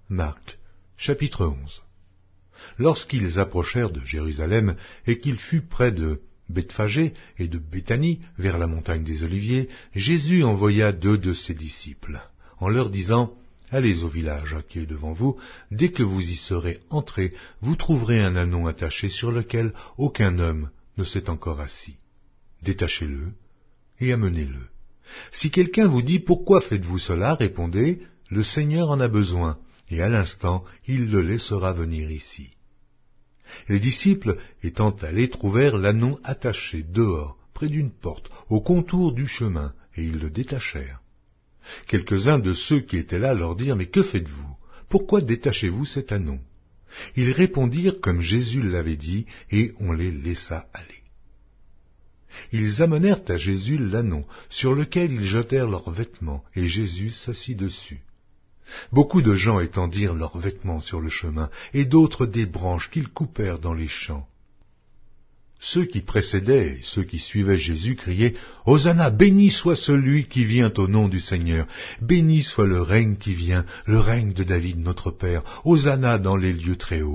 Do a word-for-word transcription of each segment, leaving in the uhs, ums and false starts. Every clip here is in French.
Marc, chapitre onze. Lorsqu'ils approchèrent de Jérusalem et qu'il fut près de Bethphagée et de Béthanie, vers la montagne des Oliviers, Jésus envoya deux de ses disciples, en leur disant « Allez au village qui est devant vous, dès que vous y serez entrés, vous trouverez un ânon attaché sur lequel aucun homme ne s'est encore assis. Détachez-le et amenez-le. Si quelqu'un vous dit « Pourquoi faites-vous cela ?» répondez « Le Seigneur en a besoin, et à l'instant il le laissera venir ici. » Les disciples, étant allés, trouvèrent l'ânon attaché dehors, près d'une porte, au contour du chemin, et ils le détachèrent. Quelques-uns de ceux qui étaient là leur dirent « Mais que faites-vous? Pourquoi détachez-vous cet ânon ?» Ils répondirent comme Jésus l'avait dit, et on les laissa aller. Ils amenèrent à Jésus l'ânon, sur lequel ils jetèrent leurs vêtements, et Jésus s'assit dessus. Beaucoup de gens étendirent leurs vêtements sur le chemin, et d'autres des branches qu'ils coupèrent dans les champs. Ceux qui précédaient et ceux qui suivaient Jésus criaient « Hosanna, béni soit celui qui vient au nom du Seigneur, béni soit le règne qui vient, le règne de David notre Père, Hosanna dans les lieux très hauts. »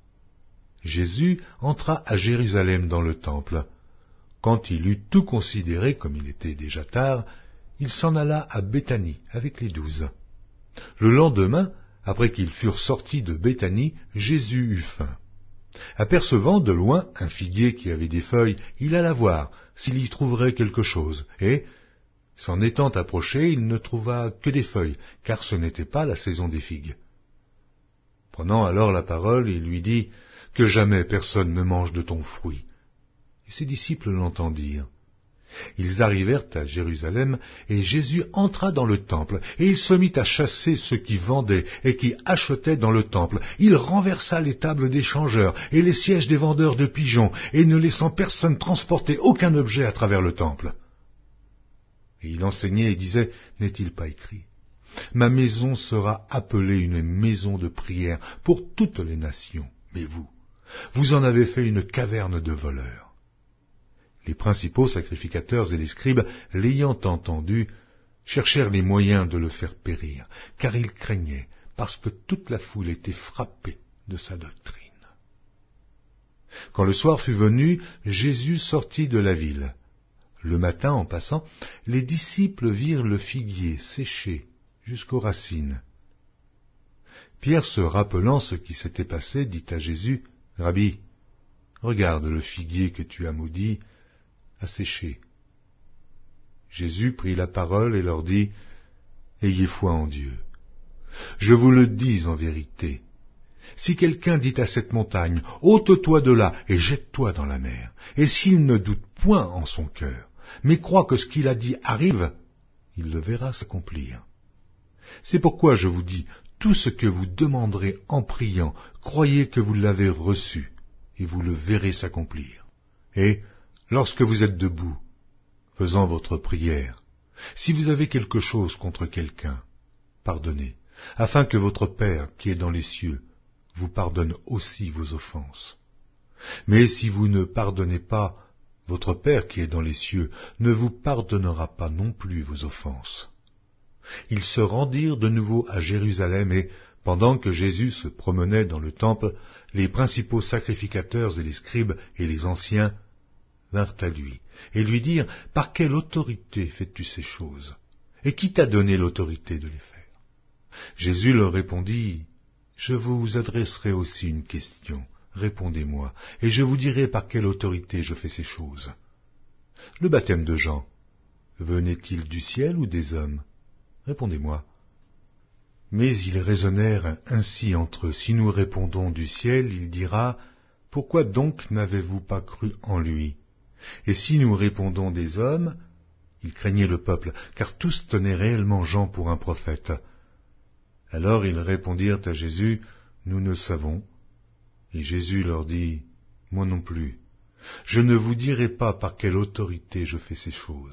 Jésus entra à Jérusalem dans le temple. Quand il eut tout considéré, comme il était déjà tard, il s'en alla à Béthanie avec les douze. Le lendemain, après qu'ils furent sortis de Béthanie, Jésus eut faim. Apercevant de loin un figuier qui avait des feuilles, il alla voir s'il y trouverait quelque chose, et, s'en étant approché, il ne trouva que des feuilles, car ce n'était pas la saison des figues. Prenant alors la parole, il lui dit « Que jamais personne ne mange de ton fruit. » Et ses disciples l'entendirent. Ils arrivèrent à Jérusalem, et Jésus entra dans le temple, et il se mit à chasser ceux qui vendaient et qui achetaient dans le temple. Il renversa les tables des changeurs et les sièges des vendeurs de pigeons, et ne laissant personne transporter aucun objet à travers le temple. Et il enseignait et disait, n'est-il pas écrit ? Ma maison sera appelée une maison de prière pour toutes les nations, mais vous, vous en avez fait une caverne de voleurs. Les principaux sacrificateurs et les scribes, l'ayant entendu, cherchèrent les moyens de le faire périr, car ils craignaient, parce que toute la foule était frappée de sa doctrine. Quand le soir fut venu, Jésus sortit de la ville. Le matin, en passant, les disciples virent le figuier séché jusqu'aux racines. Pierre, se rappelant ce qui s'était passé, dit à Jésus, « Rabbi, regarde le figuier que tu as maudit, à sécher. » Jésus prit la parole et leur dit, « Ayez foi en Dieu. Je vous le dis en vérité, si quelqu'un dit à cette montagne, « ôte-toi de là et jette-toi dans la mer », et s'il ne doute point en son cœur, mais croit que ce qu'il a dit arrive, il le verra s'accomplir. C'est pourquoi je vous dis, tout ce que vous demanderez en priant, croyez que vous l'avez reçu, et vous le verrez s'accomplir. Et lorsque vous êtes debout, faisant votre prière, si vous avez quelque chose contre quelqu'un, pardonnez, afin que votre Père qui est dans les cieux vous pardonne aussi vos offenses. Mais si vous ne pardonnez pas, votre Père qui est dans les cieux ne vous pardonnera pas non plus vos offenses. » Ils se rendirent de nouveau à Jérusalem et, pendant que Jésus se promenait dans le temple, les principaux sacrificateurs et les scribes et les anciens vinrent à lui, et lui dirent « Par quelle autorité fais-tu ces choses? Et qui t'a donné l'autorité de les faire ?» Jésus leur répondit « Je vous adresserai aussi une question, répondez-moi, et je vous dirai par quelle autorité je fais ces choses. Le baptême de Jean, venait-il du ciel ou des hommes? Répondez-moi. » Mais ils raisonnèrent ainsi entre eux. Si nous répondons du ciel, il dira « Pourquoi donc n'avez-vous pas cru en lui ?» Et si nous répondons des hommes, ils craignaient le peuple, car tous tenaient réellement Jean pour un prophète. Alors ils répondirent à Jésus, « Nous ne savons. » Et Jésus leur dit, « Moi non plus. Je ne vous dirai pas par quelle autorité je fais ces choses. »